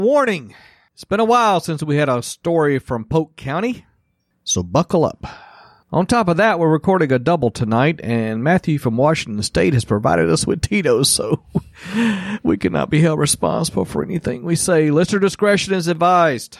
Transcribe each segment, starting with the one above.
Warning! It's been a while since we had a story from Polk County, so buckle up. On top of that, we're recording a double tonight, and Matthew from Washington State has provided us with Tito's, so we cannot be held responsible for anything we say. Listener discretion is advised.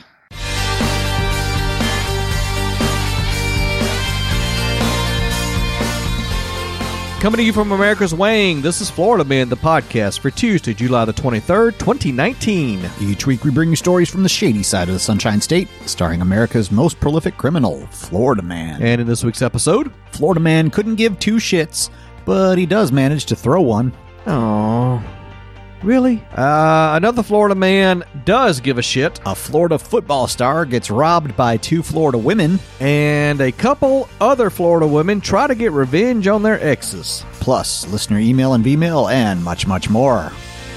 Coming to you from America's Wing, this is Florida Man, the podcast for Tuesday, July the 23rd, 2019. Each week we bring you stories from the shady side of the Sunshine State, starring America's most prolific criminal, Florida Man. And in this week's episode, Florida Man couldn't give two shits, but he does manage to throw one. Oh, really? Another Florida man does give a shit. A Florida football star gets robbed by two Florida women. And a couple other Florida women try to get revenge on their exes. Plus, listener email and V-mail, and much, much more.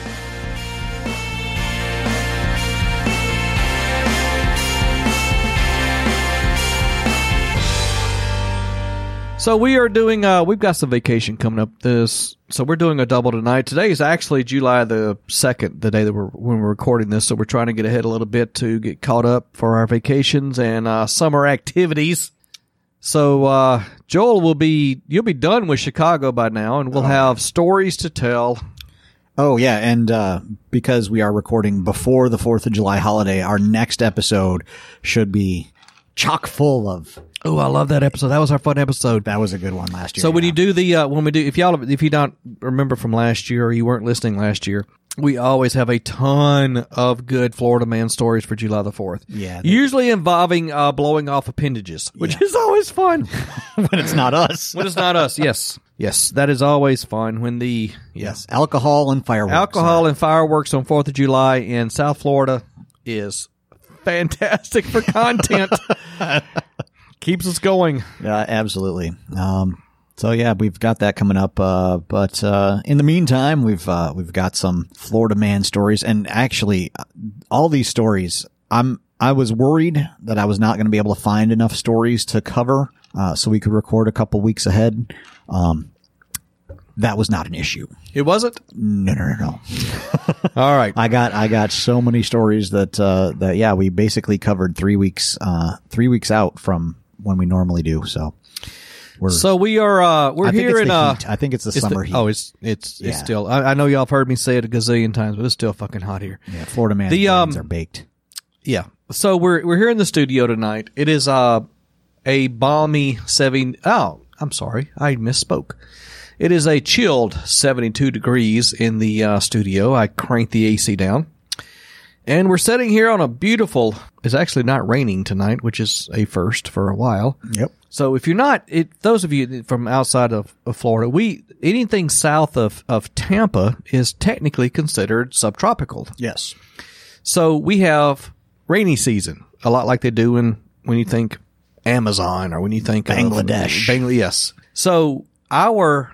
So we are doing, we've got some vacation coming up so we're doing a double tonight. Today is actually July the 2nd, the day that when we're recording this, so we're trying to get ahead a little bit to get caught up for our vacations and summer activities. So Joel you'll be done with Chicago by now, and we'll have stories to tell. Oh, yeah, and because we are recording before the 4th of July holiday, our next episode should be chock full of... Oh, I love that episode. That was our fun episode. That was a good one last year. So when you do if you don't remember from last year or you weren't listening last year, we always have a ton of good Florida Man stories for July the 4th. Yeah. Usually involving blowing off appendages, which is always fun. When it's not us. When it's not us, yes. Yes, that is always fun when Yes, alcohol and fireworks. Alcohol and fireworks on 4th of July in South Florida is fantastic for content. Keeps us going. Yeah, absolutely. So yeah, we've got that coming up. But in the meantime, we've got some Florida Man stories, and actually, all these stories, I was worried that I was not going to be able to find enough stories to cover, so we could record a couple weeks ahead. That was not an issue. It wasn't? No. All right. I got so many stories that we basically covered 3 weeks out from when we normally do. So we are we're here in heat. I think it's the summer heat. Oh, it's still. I know y'all have heard me say it a gazillion times, but it's still fucking hot here. Yeah, Florida Man brains are baked. Yeah. So we're here in the studio tonight. It is a balmy 70. Oh, I'm sorry, I misspoke. It is a chilled 72 degrees in the studio. I cranked the AC down. And we're sitting here on a beautiful, it's actually not raining tonight, which is a first for a while. Yep. So if you're not, those of you from outside of Florida, anything south of Tampa is technically considered subtropical. Yes. So we have rainy season, a lot like they do when you think Amazon or when you think Bangladesh. Yes. So our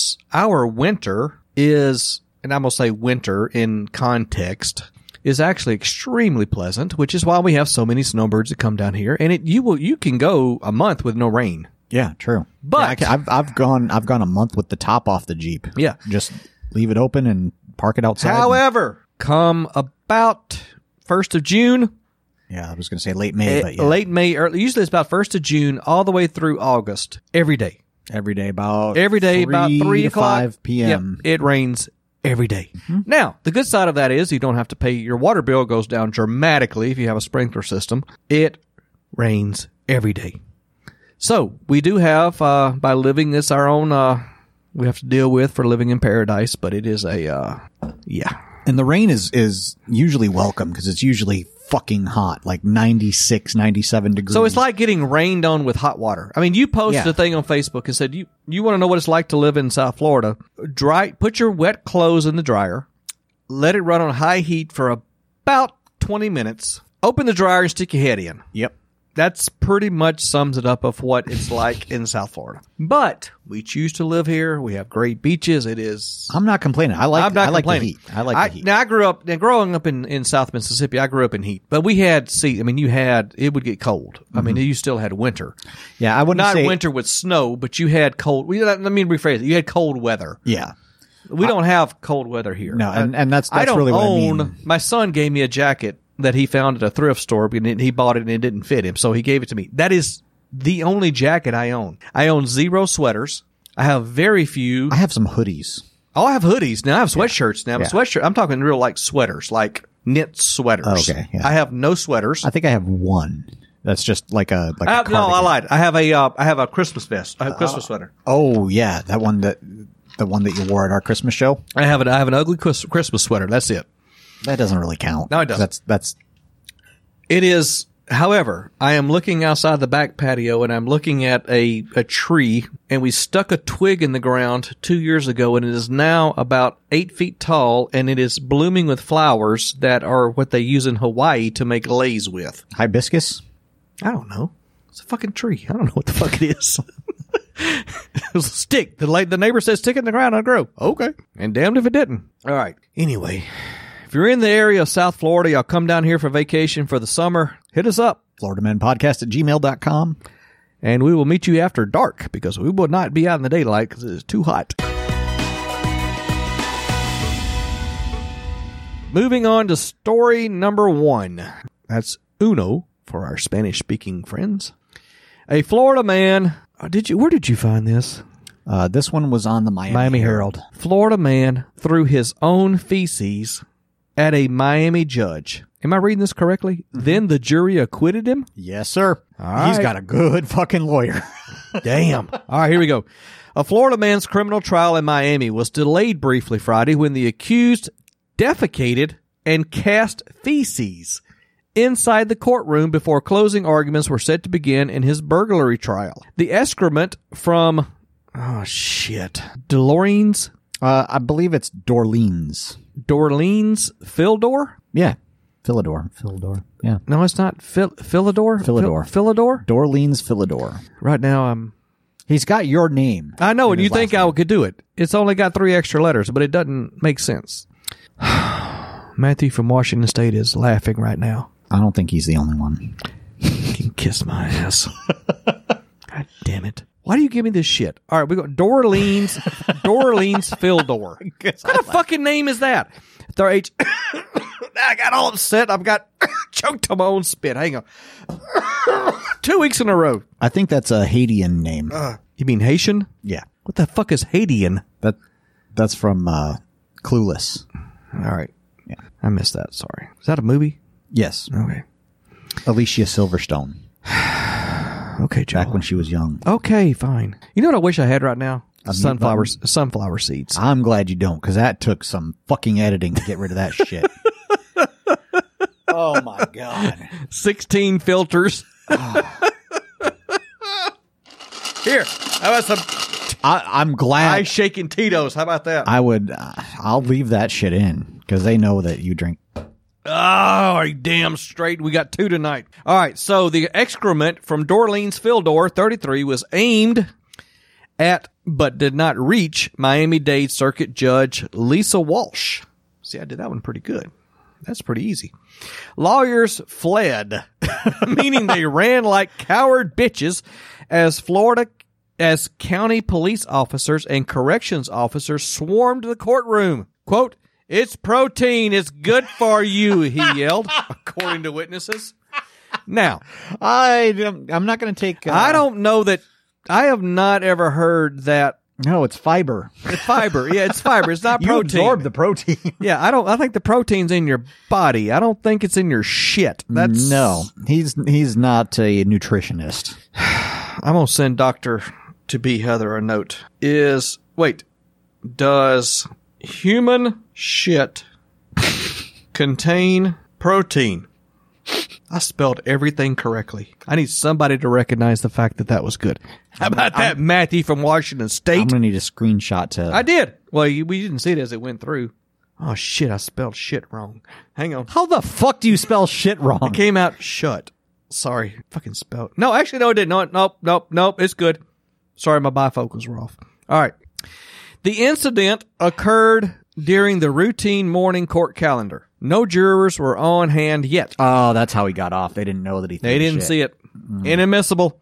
winter is, and I'm going to say winter in context, is actually extremely pleasant, which is why we have so many snowbirds that come down here. And you can go a month with no rain. Yeah, true. But I've gone a month with the top off the Jeep. Yeah, just leave it open and park it outside. However, come about 1st of June. Yeah, I was going to say late May. But yeah. Late May. Usually it's about 1st of June all the way through August. Every day about 3 to 5 5 p.m. Yep, it rains every day. Mm-hmm. Now, the good side of that is you don't have to pay. Your water bill goes down dramatically if you have a sprinkler system. It rains every day. So we do have, by living this our own, we have to deal with for living in paradise, but it is yeah. And the rain is usually welcome because it's usually fucking hot, like 96, 97 degrees. So it's like getting rained on with hot water. I mean, you posted a thing on Facebook and said, you want to know what it's like to live in South Florida. Put your wet clothes in the dryer, let it run on high heat for about 20 minutes, open the dryer and stick your head in. Yep. That's pretty much sums it up of what it's like in South Florida. But we choose to live here. We have great beaches. It is. I'm not complaining. I like the heat. I like the heat. Now, growing up in South Mississippi, I grew up in heat. But we had, it would get cold. Mm-hmm. I mean, you still had winter. Yeah, I wouldn't say. Not winter with snow, but you had cold. Let me rephrase it. You had cold weather. Yeah. We don't have cold weather here. No, and that's I don't really what I own. mean. My son gave me a jacket that he found at a thrift store, and he bought it and it didn't fit him, so he gave it to me. That is the only jacket I own. I own 0 sweaters. I have very few. I have some hoodies. Oh, I have hoodies. Now I have sweatshirts. Now, sweatshirt. I'm talking real like sweaters, like knit sweaters. Okay, yeah. I have no sweaters. I think I have one. That's just like a cardigan. No, I lied. I have a Christmas vest. I have a Christmas sweater. Oh yeah, the one that you wore at our Christmas show. I have an ugly Christmas sweater. That's it. That doesn't really count. No, it doesn't. That's. It is. However, I am looking outside the back patio and I'm looking at a tree, and we stuck a twig in the ground 2 years ago, and it is now about 8 feet tall, and it is blooming with flowers that are what they use in Hawaii to make leis with. Hibiscus? I don't know. It's a fucking tree. I don't know what the fuck it is. It was a stick. The neighbor said stick it in the ground and it'll grow. Okay. And damned if it didn't. All right. Anyway, if you're in the area of South Florida, y'all come down here for vacation for the summer, hit us up. FloridaMenPodcast@gmail.com. And we will meet you after dark, because we will not be out in the daylight because it is too hot. Moving on to story number 1. That's uno for our Spanish-speaking friends. A Florida man. Where did you find this? This one was on the Miami Herald. Florida man threw his own feces at a Miami judge. Am I reading this correctly? Mm-hmm. Then the jury acquitted him? Yes, sir. All He's right. got a good fucking lawyer. Damn. All right, here we go. A Florida man's criminal trial in Miami was delayed briefly Friday when the accused defecated and cast feces inside the courtroom before closing arguments were set to begin in his burglary trial. The excrement from, Dorleans? I believe it's Dorleans. Dorleans Phildor? Yeah. Philidor. Yeah. No, it's not Philidor? Philidor? Dorleans Philidor. Right now, He's got your name. I know, in and his you think last I name. could do it. It's only got 3 extra letters, but it doesn't make sense. Matthew from Washington State is laughing right now. I don't think he's the only one. You can kiss my ass. God damn it. Why do you give me this shit? All right, we got Dorleans Phildor. What kind of fucking name is that? Their H. I got all upset. I've got choked on my own spit. Hang on. 2 weeks in a row. I think that's a Haitian name. You mean Haitian? Yeah. What the fuck is Haitian? That's from Clueless. All right. Yeah. I missed that. Sorry. Is that a movie? Yes. Okay. Alicia Silverstone. Okay, Joel. Back when she was young. Okay, fine. You know what I wish I had right now? A mute Sunflower seeds. I'm glad you don't, because that took some fucking editing to get rid of that shit. Oh, my God. 16 filters. Here, how about some I'm glad. ice shaking Tito's? How about that? I'll leave that shit in, because they know that you drink. Oh, are you damn straight? We got 2 tonight. All right, so the excrement from Dorleans Phildor, 33, was aimed at, but did not reach, Miami-Dade Circuit Judge Lisa Walsh. See, I did that one pretty good. That's pretty easy. Lawyers fled, meaning they ran like coward bitches, as county police officers and corrections officers swarmed the courtroom. Quote, "It's protein. It's good for you," he yelled, according to witnesses. Now, I'm not going to take. I don't know that. I have not ever heard that. No, it's fiber. It's fiber. Yeah, it's fiber. It's not You protein. absorb the protein. Yeah, I think the protein's in your body. I don't think it's in your shit. That's No, he's not a nutritionist. I'm gonna send Dr. To be Heather a note. Does human shit contain protein? I spelled everything correctly. I need somebody to recognize the fact that was good. How about that, Matthew from Washington State? I'm going to need a screenshot to. I did. Well, we didn't see it as it went through. Oh, shit, I spelled shit wrong. Hang on. How the fuck do you spell shit wrong? It came out shut. Sorry. Fucking spelled. No, actually, no, it didn't. Nope. It's good. Sorry, my bifocals were off. All right. The incident occurred during the routine morning court calendar. No jurors were on hand yet. Oh, that's how he got off. They didn't know that he. They didn't see it. Inadmissible.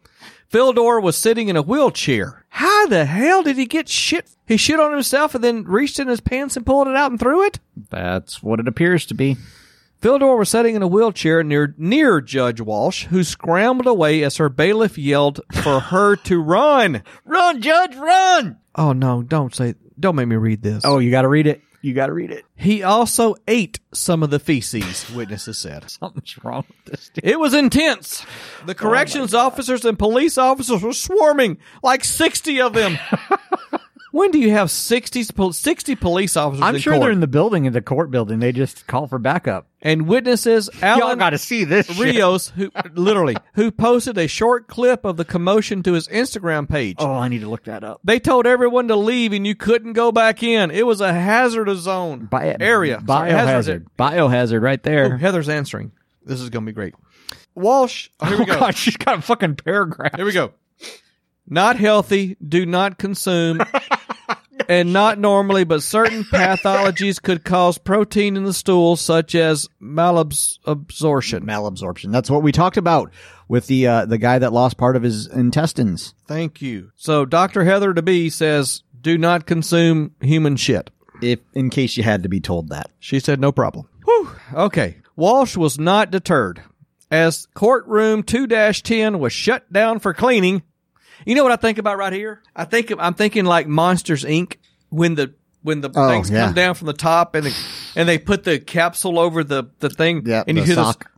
Fildor was sitting in a wheelchair. How the hell did he get shit? He shit on himself and then reached in his pants and pulled it out and threw it? That's what it appears to be. Fildor was sitting in a wheelchair near Judge Walsh, who scrambled away as her bailiff yelled for her to run. Run, Judge, run! Oh, no, don't make me read this. Oh, you got to read it. You got to read it. He also ate some of the feces, witnesses said. Something's wrong with this dude. It was intense. The corrections officers and police officers were swarming, like 60 of them. When do you have 60 police officers I'm in sure court? they're in the building, in the court building. They just call for backup. And witnesses Y'all Alan got to see this shit. Rios, who posted a short clip of the commotion to his Instagram page. Oh, I need to look that up. They told everyone to leave and you couldn't go back in. It was a hazardous zone area. Sorry, Biohazard right there. Oh, Heather's answering. This is going to be great. Walsh. Here we go. God, she's got a fucking paragraph. Here we go. Not healthy, do not consume, and not normally, but certain pathologies could cause protein in the stool, such as malabsorption. Malabsorption. That's what we talked about with the guy that lost part of his intestines. Thank you. So Dr. Heather DeBee says, do not consume human shit. If in case you had to be told that. She said, no problem. Whew. Okay. Walsh was not deterred. As courtroom 2-10 was shut down for cleaning, you know what I think about right here? I'm thinking like Monsters, Inc. when the things come down from the top and they put the capsule over the thing and you hear sock.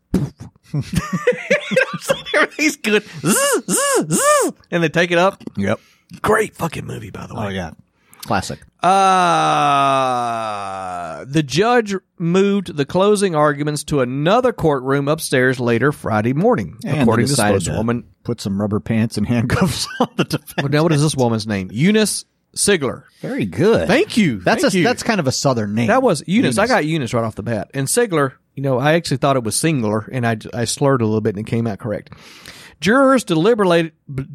Everything's good. Zzz, zzz, zzz, and they take it up. Yep. Great fucking movie, by the way. Oh yeah. Classic. The judge moved the closing arguments to another courtroom upstairs later Friday morning, And according they to decided spokeswoman. Put some rubber pants and handcuffs on the defendant. Now, what is this woman's name? Eunice Sigler. Very good. Thank you. That's kind of a southern name. That was Eunice. I got Eunice right off the bat. And Sigler, I actually thought it was singular, and I slurred a little bit, and it came out correct. Jurors deliberated.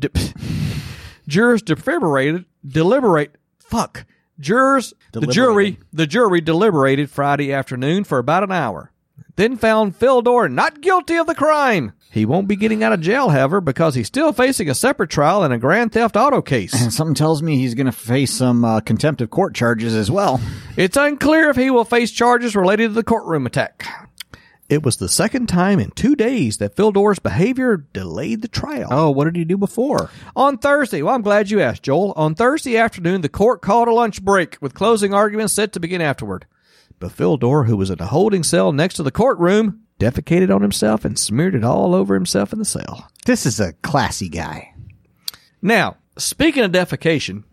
The jury deliberated Friday afternoon for about an hour. Then found Fildor not guilty of the crime. He won't be getting out of jail, however, because he's still facing a separate trial in a Grand Theft Auto case. And something tells me he's going to face some contempt of court charges as well. It's unclear if he will face charges related to the courtroom attack. It was the second time in 2 days that Fildor's behavior delayed the trial. Oh, what did he do before? On Thursday, well, I'm glad you asked, Joel. On Thursday afternoon, the court called a lunch break with closing arguments set to begin afterward. But Fildor, who was in a holding cell next to the courtroom, defecated on himself and smeared it all over himself in the cell. This is a classy guy. Now, speaking of defecation,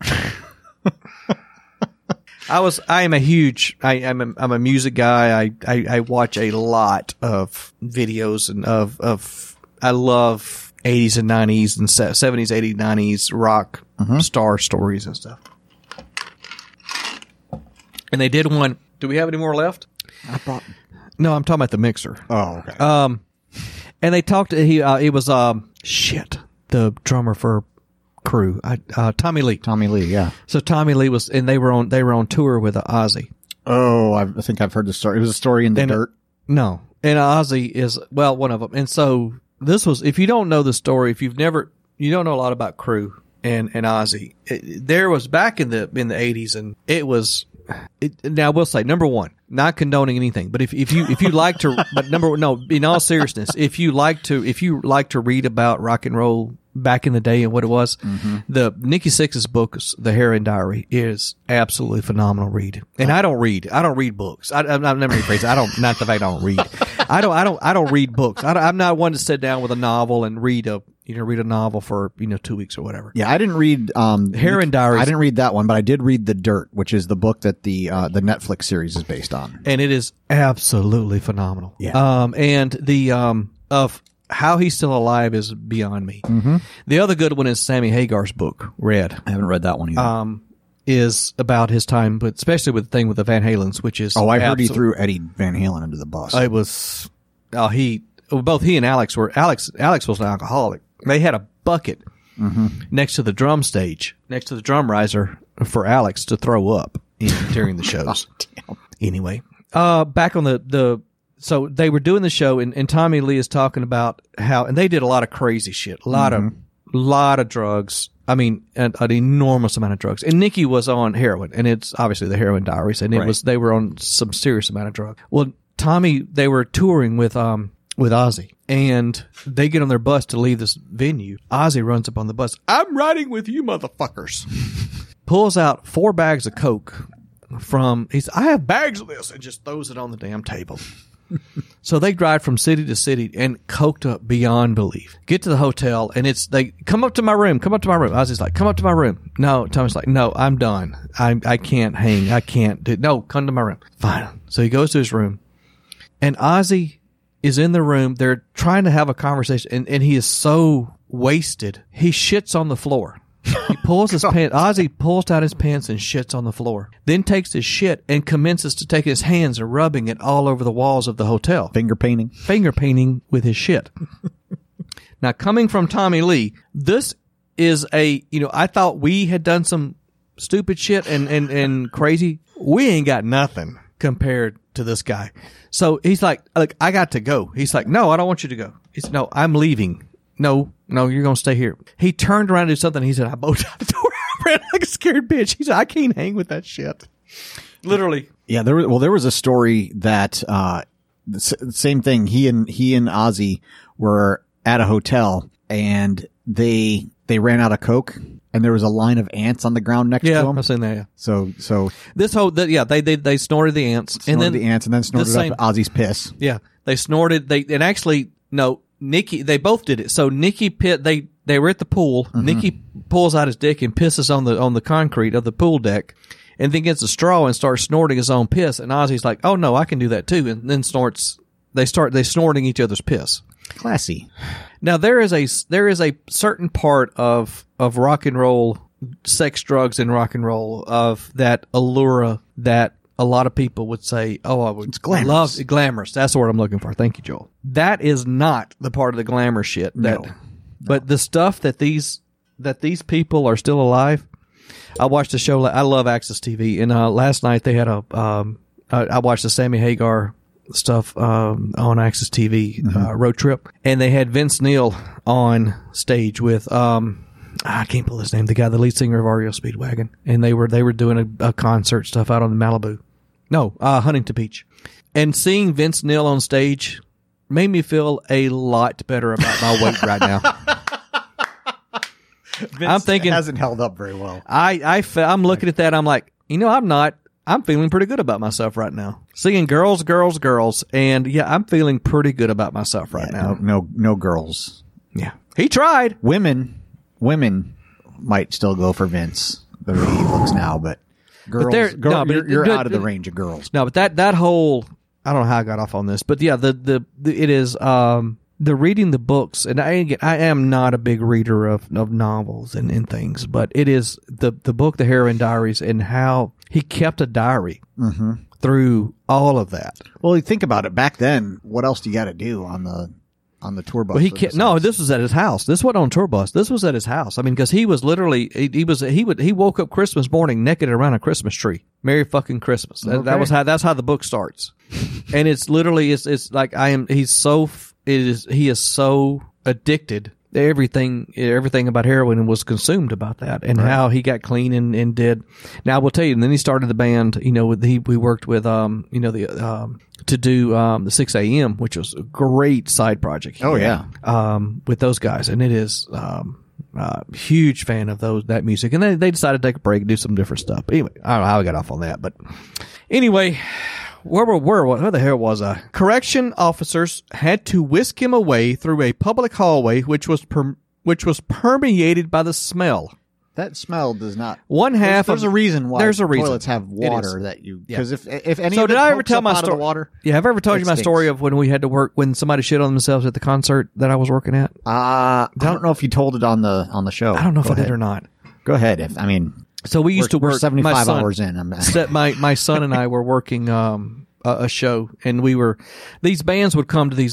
I'm a music guy. I watch a lot of videos and I love 80s and 90s and 70s, 80s, 90s rock star stories and stuff. And they did one. Do we have any more left? No, I'm talking about the mixer. Oh, okay. And they talked. It was the drummer for Crew, Tommy Lee. Tommy Lee, yeah. So Tommy Lee was, and they were on tour with Ozzy. Oh, I think I've heard the story. It was a story in the dirt. No, and Ozzy is one of them. And so this was, if you don't know the story, you don't know a lot about Crew and Ozzy. There was back in the 80s, and it was. Now I will say, number one, not condoning anything, but if you like to, in all seriousness, if you like to read about rock and roll back in the day and what it was, the Nikki Sixx's book, The Heroin Diary, is absolutely phenomenal read. And I don't read books. I've never rephrased it. Not the fact I don't read. I don't read books. I'm not one to sit down with a novel and read a novel for 2 weeks or whatever. Yeah, I didn't read Heroin Diaries. I didn't read that one, but I did read The Dirt, which is the book that the Netflix series is based on. And it is absolutely phenomenal. Yeah. And the of how he's still alive is beyond me. Mm-hmm. The other good one is Sammy Hagar's book, Red. I haven't read that one either. Is about his time, but especially with the thing with the Van Halens, which is I heard he threw Eddie Van Halen under the bus. It was both he and Alex were Alex was an alcoholic. They had a bucket next to the drum stage, next to the drum riser for Alex to throw up during the shows. Oh, anyway, back on so they were doing the show, and Tommy Lee is talking about how, and they did a lot of crazy shit, a lot lot of drugs. I mean, an enormous amount of drugs. And Nikki was on heroin, and it's obviously the Heroin Diaries, and they were on some serious amount of drugs. Well, Tommy, they were touring with Ozzy, and they get on their bus to leave this venue. Ozzy runs up on the bus. I'm riding with you, motherfuckers. Pulls out 4 bags of Coke I have bags of this, and just throws it on the damn table. So they drive from city to city and coked up beyond belief. Get to the hotel, and they come up to my room. Ozzy's like, come up to my room. No, Tommy's like, no, I'm done. I can't hang. I can't do. No, come to my room. Fine. So he goes to his room, and Ozzy is in the room. They're trying to have a conversation, and he is so wasted. He shits on the floor. He pulls his pants. Ozzy pulls down his pants and shits on the floor. Then takes his shit and commences to take his hands and rubbing it all over the walls of the hotel. Finger painting with his shit. Now, coming from Tommy Lee, this is I thought we had done some stupid shit and crazy. We ain't got nothing compared to this guy. So he's like, I got to go. He's like, no, I don't want you to go. He said, no, I'm leaving. No, you're going to stay here. He turned around to do something. He said, I bolted out the door. I ran like a scared bitch. He said, I can't hang with that shit. Literally. Yeah, there was a story that the same thing. He and Ozzy were at a hotel, and they ran out of Coke, and there was a line of ants on the ground next to them. I've seen that. Yeah. So this whole they snorted the ants, and then snorted up Ozzy's piss. Yeah, they snorted. Nikki, they both did it. So Nikki they were at the pool. Mm-hmm. Nikki pulls out his dick and pisses on the concrete of the pool deck, and then gets a straw and starts snorting his own piss. And Ozzy's like, "Oh no, I can do that too." And then they snorting each other's piss. Classy. Now there is a certain part of rock and roll, sex, drugs, and rock and roll of that allure that a lot of people would say, "Oh, I would love it." Glamorous. That's the word I'm looking for. Thank you, Joel. That is not the part of the glamour shit. No. But the stuff that these people are still alive. I watched a show. I love Access TV, and last night they had I watched the Sammy Hagar stuff on Access TV road trip, and they had Vince Neil on stage with I can't pull his name, the guy, the lead singer of REO Speedwagon, and they were doing a concert stuff out on Malibu. No, Huntington Beach. And seeing Vince Neil on stage made me feel a lot better about my weight right now. I'm thinking, it hasn't held up very well. I'm looking at that. I'm like, I'm feeling pretty good about myself right now. Seeing girls, and yeah, I'm feeling pretty good about myself right now. No girls. Yeah, he tried. Women might still go for Vince the way he looks now, but girls, you're out of the range of girls. No, but that whole, I don't know how I got off on this, but yeah, it is the reading the books, and I am not a big reader of novels and things, but it is the book, The Heroin Diaries, and how he kept a diary through all of that. Well, you think about it. Back then, what else do you got to do on the tour bus? Well, this was at his house. This wasn't on tour bus. This was at his house. I mean, because he was literally he woke up Christmas morning naked around a Christmas tree. Merry fucking Christmas. Okay. That's how the book starts. And it's literally it's like he is so addicted. Everything about heroin was consumed about that, and how he got clean and did. Now I will tell you. And then he started the band. We worked with to do the 6 a.m., which was a great side project. With those guys, and it is huge fan of that music. And they decided to take a break and do some different stuff. But anyway, I don't know how I got off on that, but anyway. Where the hell was I? Correction officers had to whisk him away through a public hallway, which was permeated by the smell. That smell does not. There's a reason why toilets have water that you. Because if any. So of it did I ever tell my story? Water, yeah, have I ever told you my story of when we had to work when somebody shit on themselves at the concert that I was working at? I don't know if you told it on the show. I don't know if I did or not. Go ahead. So we used to work 75 hours in. My son and I were working a show, and these bands would come to the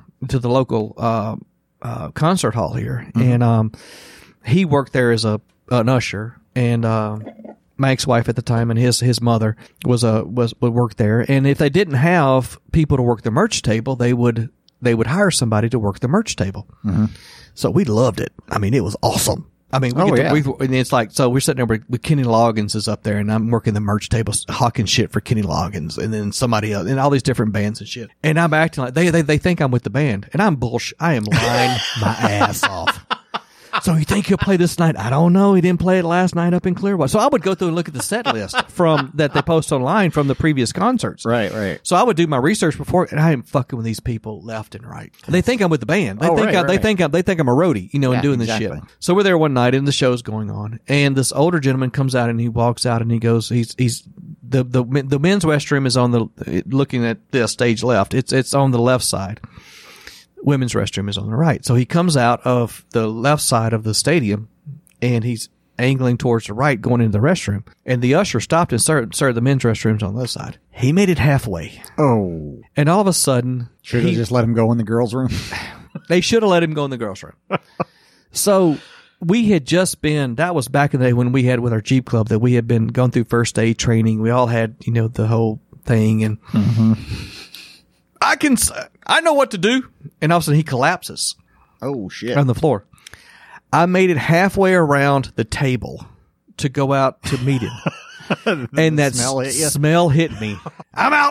local concert hall here, and he worked there as an usher, and my ex-wife at the time and his mother would work there, and if they didn't have people to work the merch table, they would they would hire somebody to work the merch table. Mm-hmm. So we loved it. I mean, it was awesome. I mean, and it's like, so we're sitting there with Kenny Loggins is up there and I'm working the merch table, hawking shit for Kenny Loggins and then somebody else and all these different bands and shit. And I'm acting like they think I'm with the band and I'm bullshit. I am lying my ass off. So you think he'll play this night? I don't know. He didn't play it last night up in Clearwater. So I would go through and look at the set list that they post online from the previous concerts. Right. So I would do my research before, and I am fucking with these people left and right. They think I'm with the band. They think I'm a roadie, and doing this shit. So we're there one night and the show's going on, and this older gentleman comes out and he walks out and he goes, he's the men's restroom is on the looking at the stage left. It's on the left side. Women's restroom is on the right. So he comes out of the left side of the stadium and he's angling towards the right going into the restroom. And the usher stopped and started the men's restrooms on the left side. He made it halfway. Oh. And all of a sudden... Should have just let him go in the girls' room? They should have let him go in the girls' room. So we had just been... That was back in the day when we had with our Jeep Club that we had been going through first aid training. We all had, the whole thing and... Mm-hmm. I know what to do. And all of a sudden he collapses. Oh, shit. On the floor. I made it halfway around the table to go out to meet him. And that smell hit me. I'm out.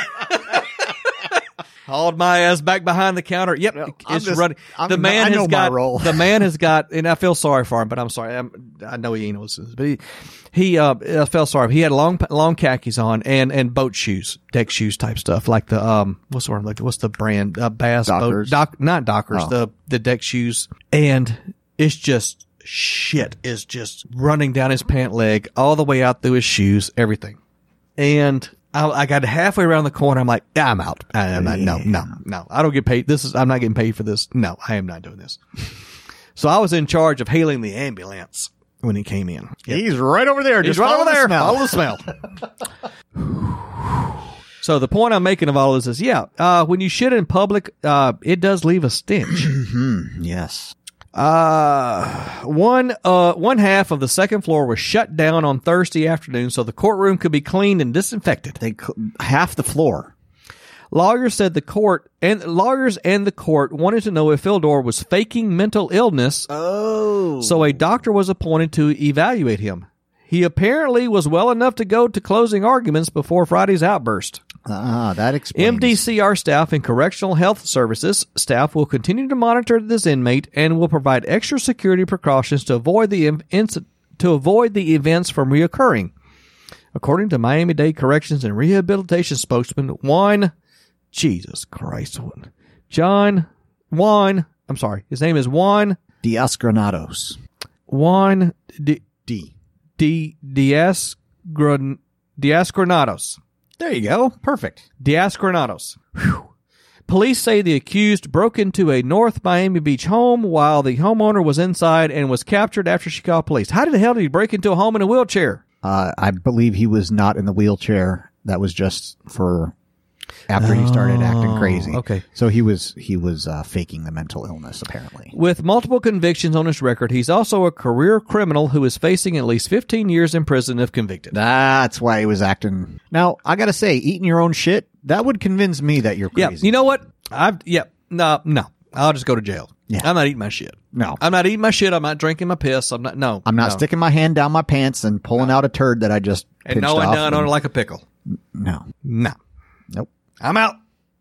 Hauled my ass back behind the counter. Yep, it's running. The man has got, and I feel sorry for him, but I'm sorry. I know he ain't listening, but he I felt sorry. He had long khakis on and boat shoes, deck shoes type stuff, like the what's the brand? Bass Dockers. Boat, not Dockers, the deck shoes, and it's just shit is just running down his pant leg all the way out through his shoes, everything, and. I got halfway around the corner. I'm like, I'm out. I'm not, no. I don't get paid. I'm not getting paid for this. No, I am not doing this. So I was in charge of hailing the ambulance when he came in. Yep. He's right over there. He's right over there. Follow the smell. So the point I'm making of all this is, when you shit in public, it does leave a stench. Yes. One half of the second floor was shut down on Thursday afternoon so the courtroom could be cleaned and disinfected. Half the floor. Lawyers and the court wanted to know if Fildor was faking mental illness. Oh. So a doctor was appointed to evaluate him. He apparently was well enough to go to closing arguments before Friday's outburst. That explains. MDCR staff and Correctional Health Services staff will continue to monitor this inmate and will provide extra security precautions to avoid the events from reoccurring. According to Miami-Dade Corrections and Rehabilitation spokesman Juan, his name is Juan Diasgranados. Juan Diasgranados. There you go. Perfect. Diasgranados. Police say the accused broke into a North Miami Beach home while the homeowner was inside and was captured after she called police. How the hell did he break into a home in a wheelchair? I believe he was not in the wheelchair. That was just for after he started acting crazy. Okay. So he was faking the mental illness, apparently. With multiple convictions on his record, he's also a career criminal who is facing at least 15 years in prison if convicted. That's why he was acting. Now, I gotta say, eating your own shit, that would convince me that you're crazy. Yeah, you know what? No. I'll just go to jail. Yeah. I'm not eating my shit. No. I'm not eating my shit. I'm not drinking my piss. I'm not sticking my hand down my pants and pulling out a turd that I just and gnawing down on it like a pickle. No. Nope. I'm out.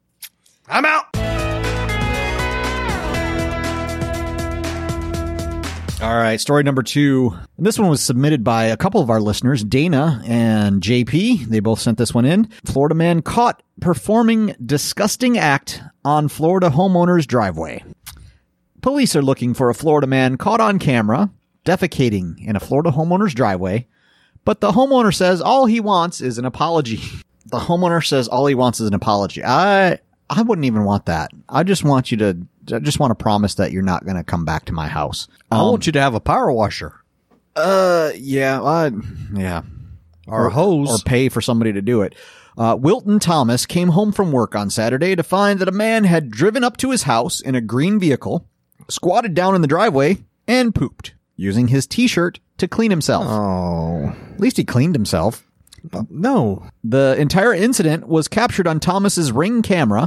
All right, story number 2. And this one was submitted by a couple of our listeners, Dana and JP. They both sent this one in. Florida man caught performing disgusting act on Florida homeowner's driveway. Police are looking for a Florida man caught on camera defecating in a Florida homeowner's driveway, but the homeowner says all he wants is an apology. The homeowner says all he wants is an apology. I wouldn't even want that. I just want to promise that you're not going to come back to my house. I want you to have a power washer. Yeah. Or a hose. Or pay for somebody to do it. Wilton Thomas came home from work on Saturday to find that a man had driven up to his house in a green vehicle, squatted down in the driveway, and pooped, using his t-shirt to clean himself. Oh. At least he cleaned himself. No. The entire incident was captured on Thomas's Ring camera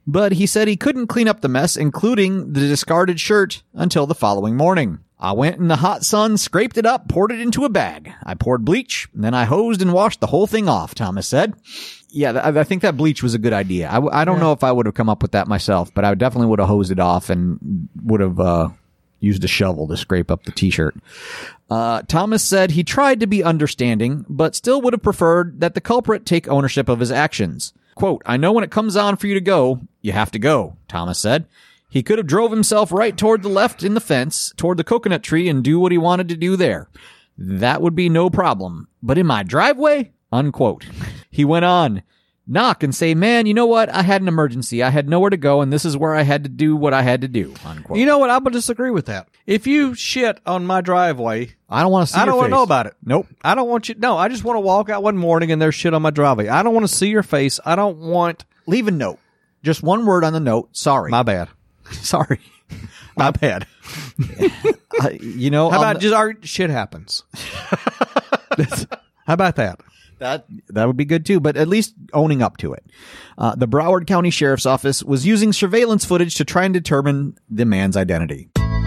But he said he couldn't clean up the mess, including the discarded shirt, until the following morning. I went in the hot sun, scraped it up, poured it into a bag. I poured bleach, and then I hosed and washed the whole thing off, Thomas said. Yeah, I think that bleach was a good idea. I don't know if I would have come up with that myself, but I definitely would have hosed it off and would have used a shovel to scrape up the t-shirt. Thomas said he tried to be understanding, but still would have preferred that the culprit take ownership of his actions. Quote, I know when it comes on for you to go, you have to go, Thomas said. He could have drove himself right toward the left in the fence, toward the coconut tree, and do what he wanted to do there. That would be no problem. But in my driveway? Unquote. He went on, knock and say, man, you know what? I had an emergency. I had nowhere to go, and this is where I had to do what I had to do. Unquote. You know what? I would disagree with that. If you shit on my driveway, I don't want to see your face. I don't want to know about it. Nope. I don't want you. No, I just want to walk out one morning and there's shit on my driveway. I don't want to see your face. I don't want. Leave a note. Just one word on the note. Sorry. My bad. Sorry. My bad. You know, how about just our shit happens? How about that? That would be good too, but at least owning up to it. The Broward County Sheriff's Office was using surveillance footage to try and determine the man's identity.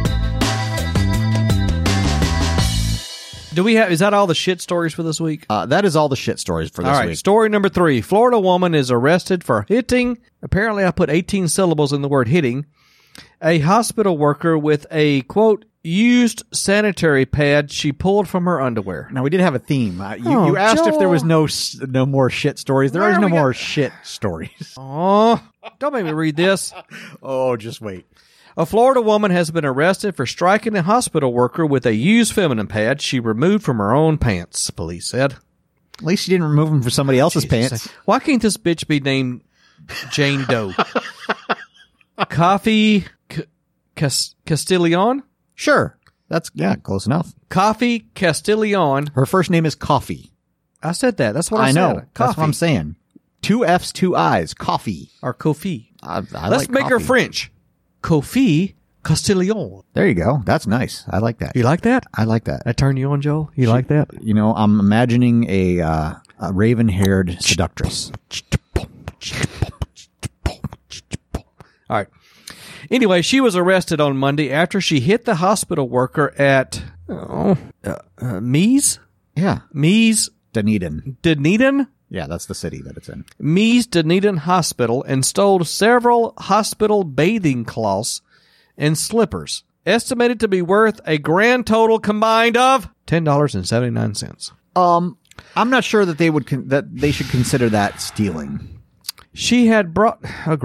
Is that all the shit stories for this week? That is all the shit stories for this week. All right, story number 3. Florida woman is arrested for hitting, apparently I put 18 syllables in the word hitting, a hospital worker with a, quote, used sanitary pad she pulled from her underwear. Now, we did have a theme. You asked if there was no more shit stories. There is no more shit stories. Oh, don't make me read this. Oh, just wait. A Florida woman has been arrested for striking a hospital worker with a used feminine pad she removed from her own pants, police said. At least she didn't remove them for somebody else's pants. Why can't this bitch be named Jane Doe? Coffee Castiglione? Sure. That's, close enough. Coffee Castiglione. Her first name is Coffee. I said that. That's what I said. I know. That's what I'm saying. 2 F's, 2 I's. Coffee. Or Kofi. Let's like make her French. Coffee Castiglione. There you go. That's nice. I like that. You like that? I like that. I turn you on, Joel? You like that? You know, I'm imagining a raven-haired seductress. All right. Anyway, she was arrested on Monday after she hit the hospital worker at Mies? Yeah. Mies Dunedin. Yeah, that's the city that it's in. Mies Dunedin Hospital and stole several hospital bathing cloths and slippers, estimated to be worth a grand total combined of $10.79. I'm not sure that they should consider that stealing. She had brought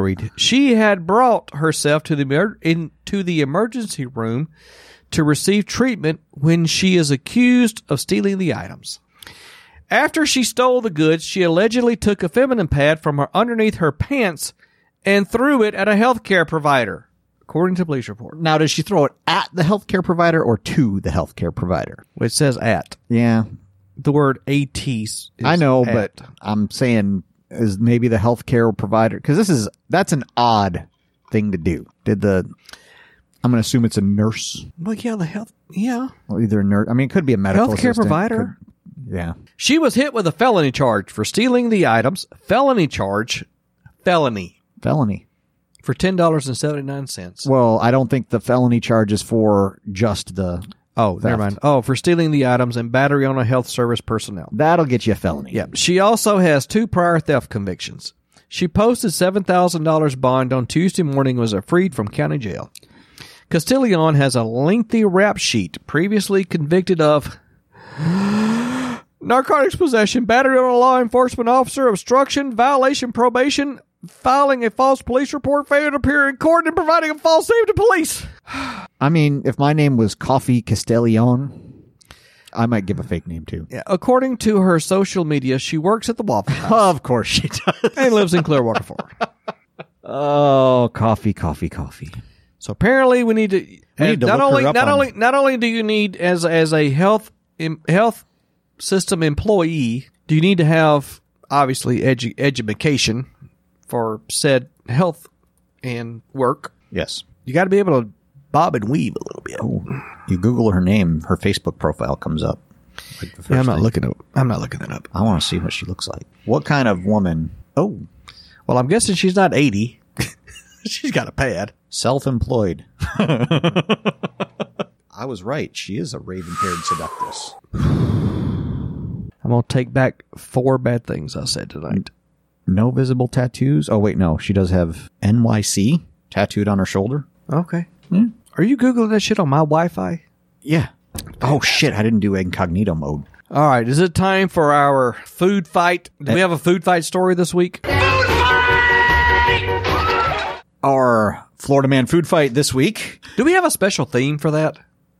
herself to the emergency room to receive treatment when she is accused of stealing the items. After she stole the goods, she allegedly took a feminine pad from underneath her pants and threw it at a healthcare provider, according to police report. Now, does she throw it at the healthcare provider or to the healthcare provider? It says at. Yeah. The word AT is I know, at. But I'm saying is maybe the healthcare provider, because that's an odd thing to do. I'm going to assume it's a nurse. Well, yeah. Or either a nurse. I mean, it could be a medical healthcare assistant. provider. Yeah. She was hit with a felony charge for stealing the items. Felony charge. Felony. For $10.79. Well, I don't think the felony charge is for just the theft. Never mind. Oh, for stealing the items and battery on a health service personnel. That'll get you a felony. Yeah. She also has 2 prior theft convictions. She posted $7,000 bond on Tuesday morning and was freed from county jail. Castiglione has a lengthy rap sheet, previously convicted of narcotics possession, battery on a law enforcement officer, obstruction, violation, probation, filing a false police report, failure to appear in court, and providing a false name to police. I mean, if my name was Coffee Castiglione, I might give a fake name too. Yeah, according to her social media, she works at the Waffle House. Of course she does. And lives in Clearwater, Florida. Oh, coffee. So apparently we need to not only do you need as a health system employee, do you need to have obviously education for said health and work. Yes. You got to be able to bob and weave a little bit. Oh, you Google her name, her Facebook profile comes up. Like I'm not looking that up. I want to see what she looks like. What kind of woman? Oh, well, I'm guessing she's not 80. She's got a pad. Self-employed. I was right. She is a raven-haired seductress. I'm going to take back 4 bad things I said tonight. No visible tattoos? Oh, wait, no. She does have NYC tattooed on her shoulder. Okay. Are you Googling that shit on my Wi-Fi? Yeah. Oh, shit. I didn't do incognito mode. All right. Is it time for our food fight? Do we have a food fight story this week? Our Florida Man food fight this week. Do we have a special theme for that?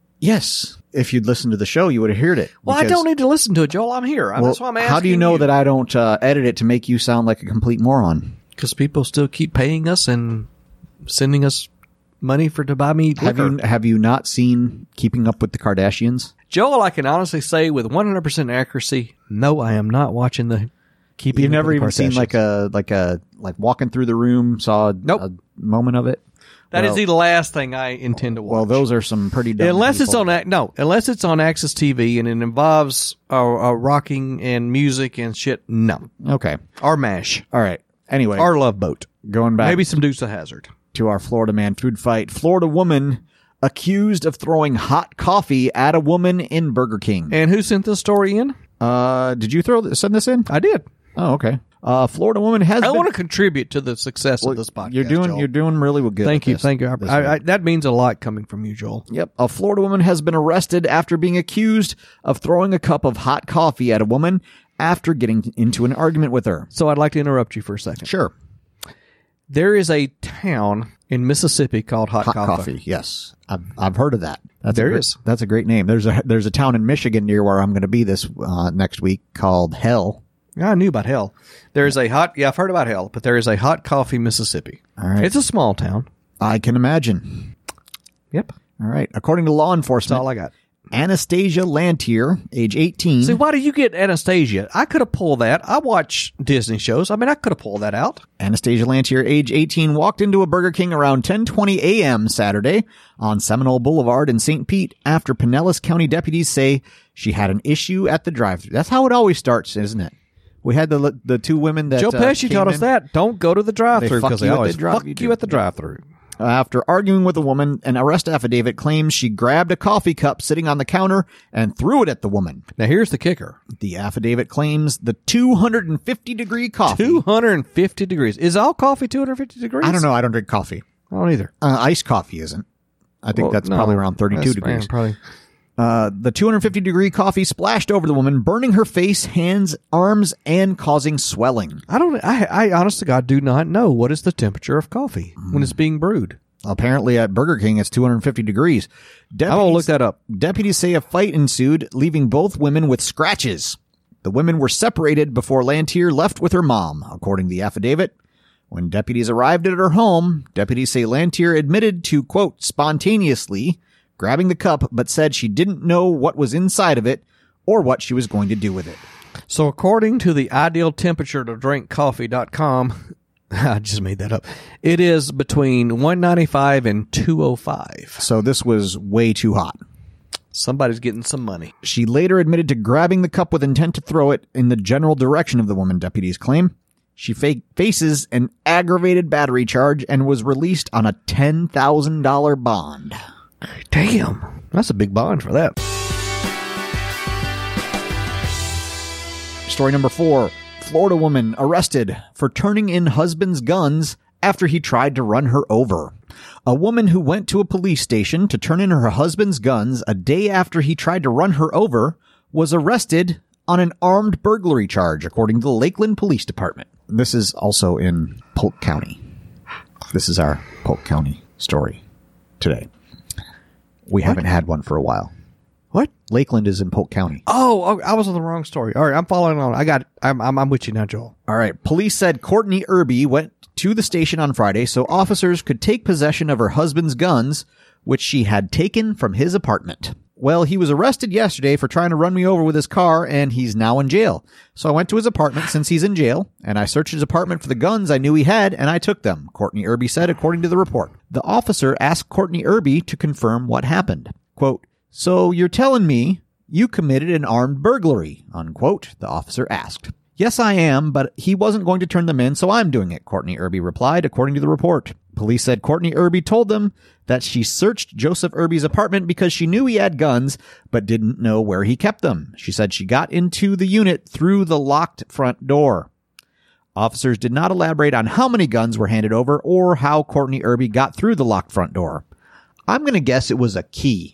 Yes. If you'd listened to the show, you would have heard it. Well, I don't need to listen to it, Joel. I'm here. That's why I'm asking. How do you know that I don't edit it to make you sound like a complete moron? Because people still keep paying us and sending us money to buy me liquor. Have you not seen Keeping Up with the Kardashians? Joel, I can honestly say with 100% accuracy, no, I am not watching the Keeping You've Up never with the even seen Kardashians. like walking through the room, saw a moment of it? That is the last thing I intend to watch. Well, those are some pretty dumb unless it's people. unless it's on Access TV and it involves rocking and music and shit. No. Okay. Or MASH. All right. Anyway. Or Love Boat. Going back. Maybe some Dukes of Hazzard. To our Florida Man food fight. Florida woman accused of throwing hot coffee at a woman in Burger King. And who sent this story in? Did you send this in? I did. Oh, okay. Florida woman has. I want to contribute to the success of this podcast. You're doing really good. Thank you. That means a lot coming from you, Joel. Yep. A Florida woman has been arrested after being accused of throwing a cup of hot coffee at a woman after getting into an argument with her. So I'd like to interrupt you for a second. Sure. There is a town in Mississippi called Hot Coffee. Yes, I've heard of that. That's a great name. There's a town in Michigan near where I'm going to be this next week called Hell. I knew about Hell. There's a I've heard about Hell, but there is a Hot Coffee, Mississippi. All right. It's a small town. I can imagine. Yep. All right. According to law enforcement, that's all I got. Anastasia Lantier, age 18. See, why do you get Anastasia? I could have pulled that. I watch Disney shows. I mean, I could have pulled that out. Anastasia Lantier, age 18, walked into a Burger King around 10:20 a.m. Saturday on Seminole Boulevard in St. Pete after Pinellas County deputies say she had an issue at the drive-thru. That's how it always starts, isn't it? We had the 2 women that Joe Pesci taught us that. Don't go to the drive-thru because they always fuck you at the drive-thru. After arguing with a woman, an arrest affidavit claims she grabbed a coffee cup sitting on the counter and threw it at the woman. Now, here's the kicker. The affidavit claims the 250-degree coffee. 250 degrees. Is all coffee 250 degrees? I don't know. I don't drink coffee. I don't either. Iced coffee isn't. I think that's probably around 32 degrees. Probably. The 250-degree coffee splashed over the woman, burning her face, hands, arms, and causing swelling. I honest to God do not know what is the temperature of coffee when it's being brewed. Apparently at Burger King, it's 250 degrees. I'm going to look that up. Deputies say a fight ensued, leaving both women with scratches. The women were separated before Lantier left with her mom, according to the affidavit. When deputies arrived at her home, deputies say Lantier admitted to, quote, spontaneously grabbing the cup, but said she didn't know what was inside of it or what she was going to do with it. So according to the ideal temperature to drink coffee.com, I just made that up. It is between 195 and 205. So this was way too hot. Somebody's getting some money. She later admitted to grabbing the cup with intent to throw it in the general direction of the woman, deputies claim. She faces an aggravated battery charge and was released on a $10,000 bond. Damn. That's a big bond for that. Story number 4. Florida woman arrested for turning in husband's guns after he tried to run her over. A woman who went to a police station to turn in her husband's guns a day after he tried to run her over was arrested on an armed burglary charge, according to the Lakeland Police Department. This is also in Polk County. This is our Polk County story today. We haven't had one for a while. What? Lakeland is in Polk County. Oh, I was on the wrong story. All right, I'm following on. I got it. I'm with you now, Joel. All right. Police said Courtney Irby went to the station on Friday so officers could take possession of her husband's guns, which she had taken from his apartment. Well, he was arrested yesterday for trying to run me over with his car, and he's now in jail. So I went to his apartment since he's in jail, and I searched his apartment for the guns I knew he had, and I took them, Courtney Irby said, according to the report. The officer asked Courtney Irby to confirm what happened. Quote, "So you're telling me you committed an armed burglary," unquote, the officer asked. Yes, I am, but he wasn't going to turn them in, so I'm doing it, Courtney Irby replied, according to the report. Police said Courtney Irby told them that she searched Joseph Irby's apartment because she knew he had guns, but didn't know where he kept them. She said she got into the unit through the locked front door. Officers did not elaborate on how many guns were handed over or how Courtney Irby got through the locked front door. I'm going to guess it was a key.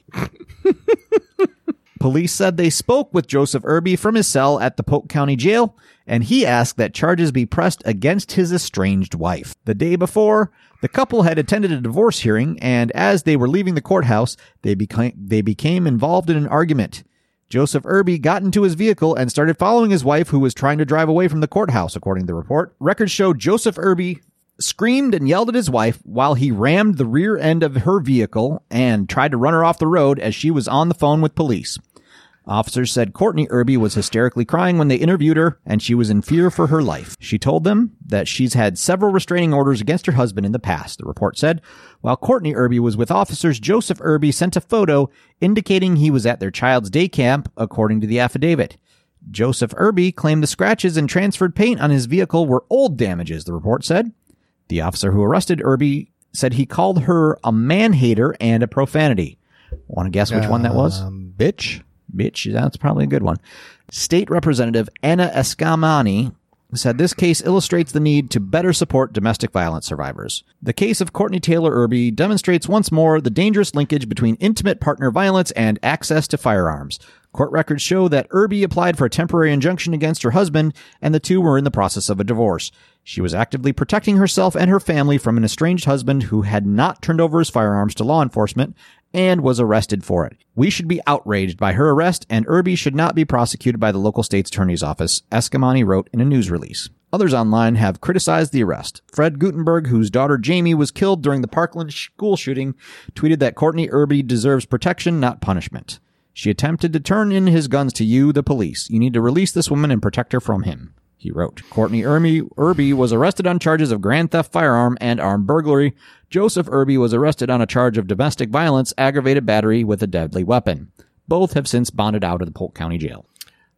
Police said they spoke with Joseph Irby from his cell at the Polk County Jail, and he asked that charges be pressed against his estranged wife. The day before, the couple had attended a divorce hearing, and as they were leaving the courthouse, they became involved in an argument. Joseph Irby got into his vehicle and started following his wife, who was trying to drive away from the courthouse, according to the report. Records show Joseph Irby screamed and yelled at his wife while he rammed the rear end of her vehicle and tried to run her off the road as she was on the phone with police. Officers said Courtney Irby was hysterically crying when they interviewed her, and she was in fear for her life. She told them that she's had several restraining orders against her husband in the past, the report said. While Courtney Irby was with officers, Joseph Irby sent a photo indicating he was at their child's day camp, according to the affidavit. Joseph Irby claimed the scratches and transferred paint on his vehicle were old damages, the report said. The officer who arrested Irby said he called her a man-hater and a profanity. Want to guess which one that was? Bitch. Bitch, that's probably a good one. State Representative Anna Eskamani said this case illustrates the need to better support domestic violence survivors. The case of Courtney Taylor Irby demonstrates once more the dangerous linkage between intimate partner violence and access to firearms. Court records show that Irby applied for a temporary injunction against her husband, and the two were in the process of a divorce. She was actively protecting herself and her family from an estranged husband who had not turned over his firearms to law enforcement and was arrested for it. We should be outraged by her arrest, and Irby should not be prosecuted by the local state's attorney's office, Eskamani wrote in a news release. Others online have criticized the arrest. Fred Gutenberg, whose daughter Jamie was killed during the Parkland school shooting, tweeted that Courtney Irby deserves protection, not punishment. She attempted to turn in his guns to you, the police. You need to release this woman and protect her from him, he wrote. Courtney Irby was arrested on charges of grand theft firearm and armed burglary. Joseph Irby was arrested on a charge of domestic violence, aggravated battery with a deadly weapon. Both have since bonded out of the Polk County Jail.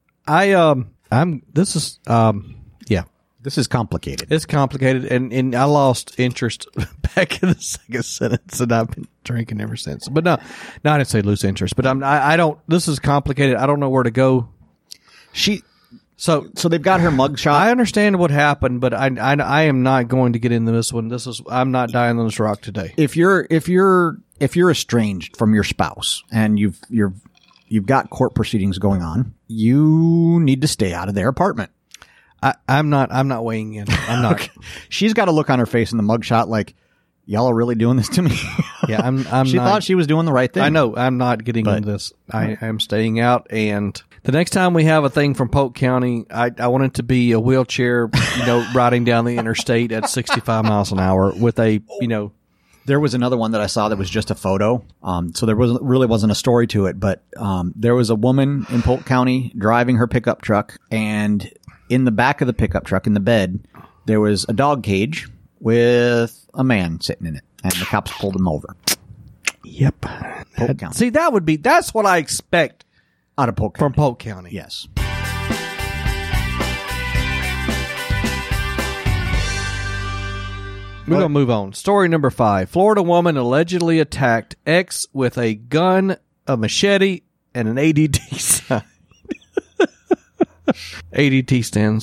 This is complicated. It's complicated, and I lost interest back in the second sentence, and I've been drinking ever since. But no, I didn't say lose interest, but I don't. This is complicated. I don't know where to go. So they've got her mugshot. I understand what happened, but I am not going to get into this one. I'm not dying on this rock today. If you're estranged from your spouse and you've got court proceedings going on, you need to stay out of their apartment. I'm not weighing in. I'm not. Okay. She's got a look on her face in the mugshot like, y'all are really doing this to me. Yeah, I'm she thought she was doing the right thing. I know. I'm not getting into this. I am staying out, and the next time we have a thing from Polk County, I want it to be a wheelchair, riding down the interstate at 65 miles an hour with a, There was another one that I saw that was just a photo. So there wasn't a story to it, but there was a woman in Polk County driving her pickup truck, and in the back of the pickup truck, in the bed, there was a dog cage with a man sitting in it, and the cops pulled him over. Yep. Polk County. See, that's what I expect Out of Polk County. from Polk County. Yes. We're going to move on. Story number 5. Florida woman allegedly attacked ex with a gun, a machete, and an ADT sign. ADT stands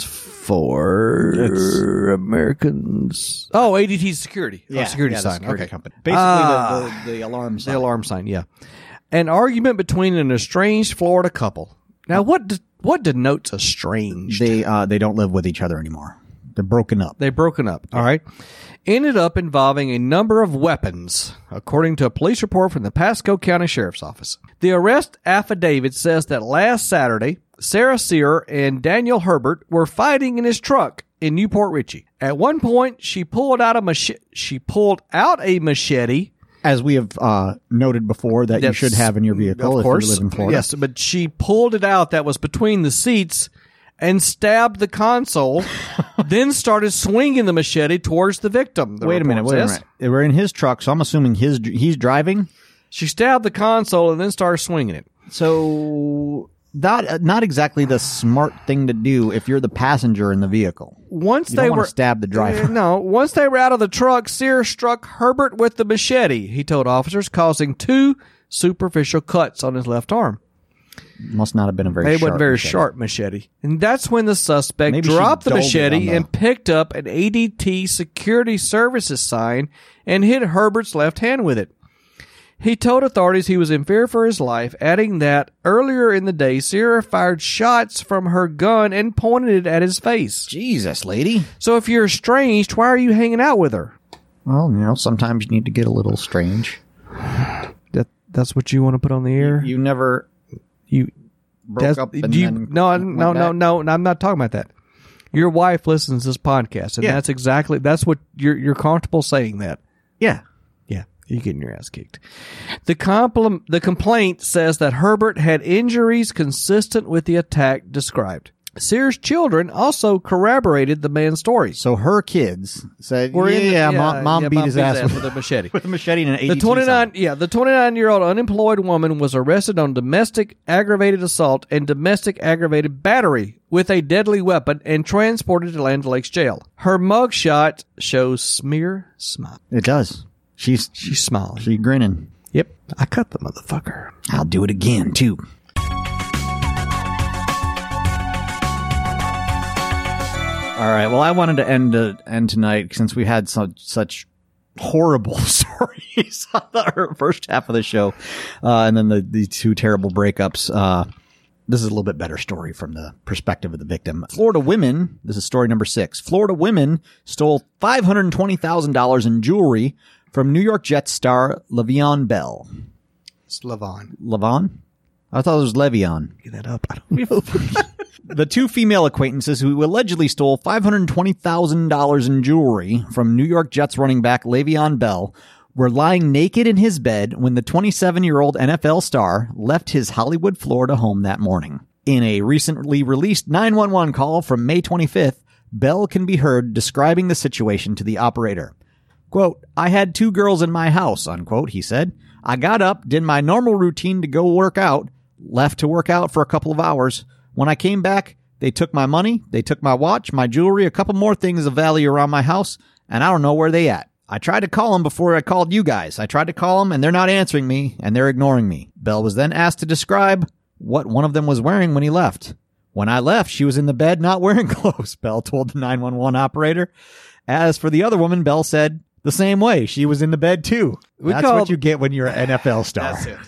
for Americans. Oh, ADT security. Yeah, security the sign. security Okay. company. Basically, the alarm sign. The alarm sign, yeah. An argument between an estranged Florida couple. Now, what denotes estranged? They don't live with each other anymore. They're broken up. They've broken up. All right. Ended up involving a number of weapons, according to a police report from the Pasco County Sheriff's Office. The arrest affidavit says that last Saturday, Sarah Sear and Daniel Herbert were fighting in his truck in Newport Richey. At one point, she pulled out a machete. As we have noted before, that you should have in your vehicle if you live in Florida. Yes, but she pulled it out that was between the seats and stabbed the console, then started swinging the machete towards the victim. Wait a minute. We're in his truck, so I'm assuming he's driving? She stabbed the console and then started swinging it. So not exactly the smart thing to do if you're the passenger in the vehicle. Once You they don't want were to stab the driver. No, once they were out of the truck, Sears struck Herbert with the machete, he told officers, causing 2 superficial cuts on his left arm. Must not have been a very It sharp wasn't very machete. sharp machete. And that's when the suspect Maybe she dropped the dulled it machete on the- and picked up an ADT security services sign and hit Herbert's left hand with it. He told authorities he was in fear for his life, adding that earlier in the day, Sierra fired shots from her gun and pointed it at his face. Jesus, lady. So if you're estranged, why are you hanging out with her? Well, sometimes you need to get a little strange. That's what you want to put on the air? You never You broke up and then no, went back? I'm not talking about that. Your wife listens to this podcast, and Yeah. that's what you're comfortable saying that. Yeah. Yeah, you're getting your ass kicked. The complaint says that Herbert had injuries consistent with the attack described. Sears' children also corroborated the man's story. So her kids said, We're in the- mom beat his ass with a machete. with a machete and an The 82 sign. 29-year-old unemployed woman was arrested on domestic aggravated assault and domestic aggravated battery with a deadly weapon and transported to Land Lakes jail. Her mugshot shows smear smile. It does. She's smiling. She grinning. Yep, I cut the motherfucker. I'll do it again, too. All right. Well, I wanted to end tonight since we had such horrible stories on the first half of the show, and then the 2 terrible breakups. This is a little bit better story from the perspective of the victim. Florida women. This is story number 6. Florida women stole $520,000 in jewelry from New York Jets star Le'Veon Bell. It's Levon. Levon? I thought it was Le'Veon. Get that up. I don't know. The 2 female acquaintances who allegedly stole $520,000 in jewelry from New York Jets running back Le'Veon Bell were lying naked in his bed when the 27-year-old NFL star left his Hollywood, Florida home that morning. In a recently released 911 call from May 25th, Bell can be heard describing the situation to the operator. Quote, "I had 2 girls in my house," unquote, he said. "I got up, did my normal routine to go work out, left to work out for a couple of hours. When I came back, they took my money, they took my watch, my jewelry, a couple more things of value around my house, and I don't know where they at. I tried to call them before I called you guys. I tried to call them, and they're not answering me, and they're ignoring me." Bell was then asked to describe what one of them was wearing when he left. "When I left, she was in the bed not wearing clothes," Bell told the 911 operator. As for the other woman, Bell said the same way. She was in the bed, too. That's what you get when you're an NFL star. That's it.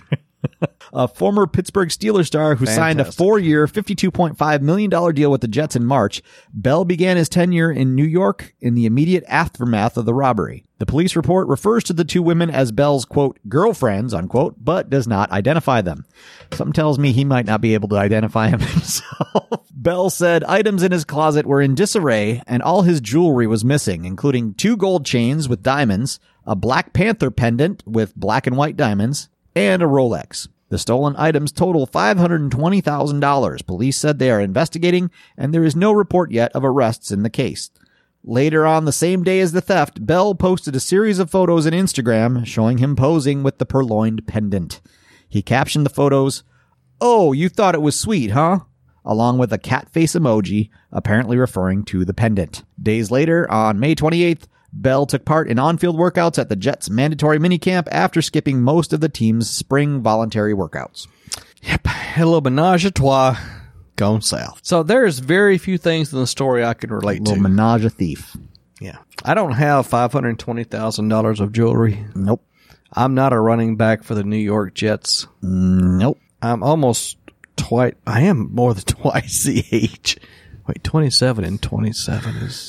A former Pittsburgh Steelers star who signed a 4-year, $52.5 million deal with the Jets in March, Bell began his tenure in New York in the immediate aftermath of the robbery. The police report refers to the 2 women as Bell's, quote, girlfriends, unquote, but does not identify them. Something tells me he might not be able to identify him himself. Bell said items in his closet were in disarray and all his jewelry was missing, including 2 gold chains with diamonds, a Black Panther pendant with black and white diamonds, and a Rolex. The stolen items total $520,000. Police said they are investigating, and there is no report yet of arrests in the case. Later on the same day as the theft, Bell posted a series of photos on Instagram showing him posing with the purloined pendant. He captioned the photos, "Oh, you thought it was sweet, huh?" along with a cat face emoji, apparently referring to the pendant. Days later, on May 28th, Bell took part in on-field workouts at the Jets' mandatory minicamp after skipping most of the team's spring voluntary workouts. Yep, a little menage a trois gone south. So there's very few things in the story I can relate Little to. menage a thief. Yeah. I don't have $520,000 of jewelry. Nope. I'm not a running back for the New York Jets. Nope. I'm almost I am more than twice the age. Wait, 27 and 27 is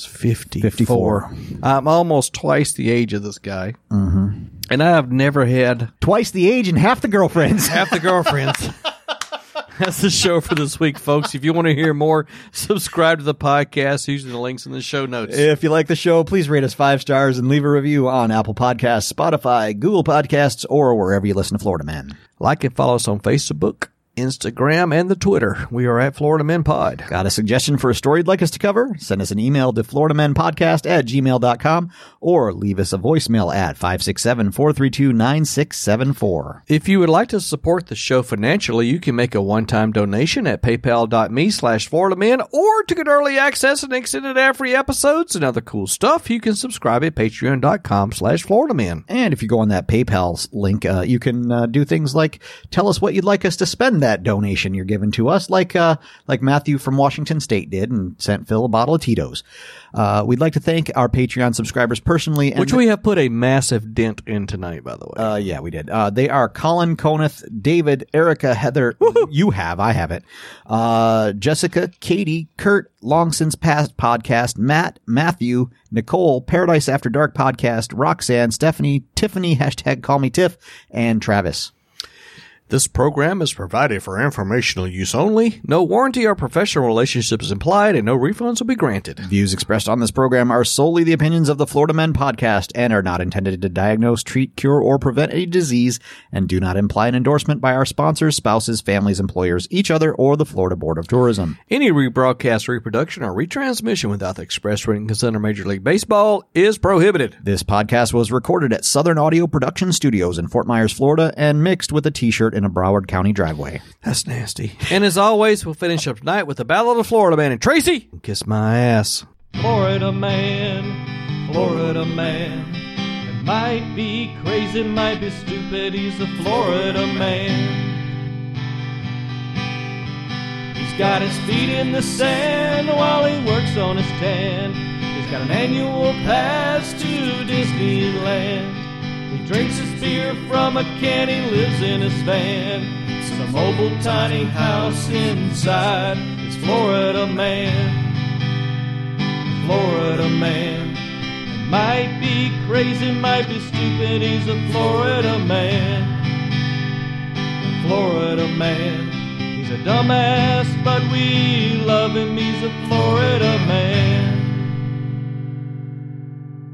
54. I'm almost twice the age of this guy. Mm-hmm. And I have never had Twice the age and half the girlfriends. half the girlfriends. That's the show for this week, folks. If you want to hear more, subscribe to the podcast using the links in the show notes. If you like the show, please rate us 5 stars and leave a review on Apple Podcasts, Spotify, Google Podcasts, or wherever you listen to Florida Man. Like and follow us on Facebook, Instagram, and the Twitter. We are at Florida Men Pod. Got a suggestion for a story you'd like us to cover? Send us an email to floridamenpodcast@gmail.com or leave us a voicemail at 567-432-9674. If you would like to support the show financially, you can make a one-time donation at paypal.me/FloridaMen, or to get early access and extended ad-free episodes and other cool stuff, you can subscribe at patreon.com/FloridaMen. And if you go on that PayPal link, you can do things like tell us what you'd like us to spend that donation you're giving to us, like Matthew from Washington State did and sent Phil a bottle of Tito's. We'd like to thank our Patreon subscribers personally. Which we have put a massive dent in tonight, by the way. Yeah, we did. They are Colin, Coneth, David, Erica, Heather. You have, I have it. Jessica, Katie, Kurt, Long Since Past Podcast, Matt, Matthew, Nicole, Paradise After Dark Podcast, Roxanne, Stephanie, Tiffany, #CallMeTiff, and Travis. This program is provided for informational use only. No warranty or professional relationship is implied, and no refunds will be granted. Views expressed on this program are solely the opinions of the Florida Men Podcast and are not intended to diagnose, treat, cure, or prevent any disease, and do not imply an endorsement by our sponsors, spouses, families, employers, each other, or the Florida Board of Tourism. Any rebroadcast, reproduction, or retransmission without the express written consent of Major League Baseball is prohibited. This podcast was recorded at Southern Audio Production Studios in Fort Myers, Florida, and mixed with a t-shirt in a Broward County driveway. That's nasty. And as always, we'll finish up tonight with the Ballad of Florida Man. And Tracy, kiss my ass. Florida man, Florida man. It might be crazy, might be stupid, he's a Florida man. He's got his feet in the sand while he works on his tan. He's got an annual pass to Disneyland. He drinks his beer from a can, he lives in his van. Some mobile tiny house inside his Florida man. Florida man. Might be crazy, might be stupid, he's a Florida man. Florida man. He's a dumbass, but we love him, he's a Florida man.